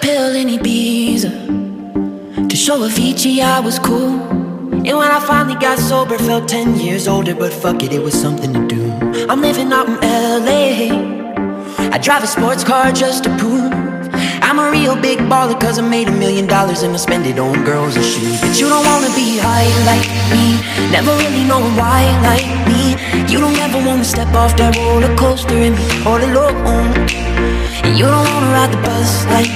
pill in Ibiza to show Avicii I was cool. And when I finally got sober, felt 10 years older. But fuck it, it was something to do. I'm living out in LA. I drive a sports car just to prove I'm a real big baller, cause I made $1 million and I spend it on girls and shoes. But you don't wanna be high like me, never really know why like me. You don't ever wanna step off that roller coaster and be all alone. And you don't wanna ride the bus like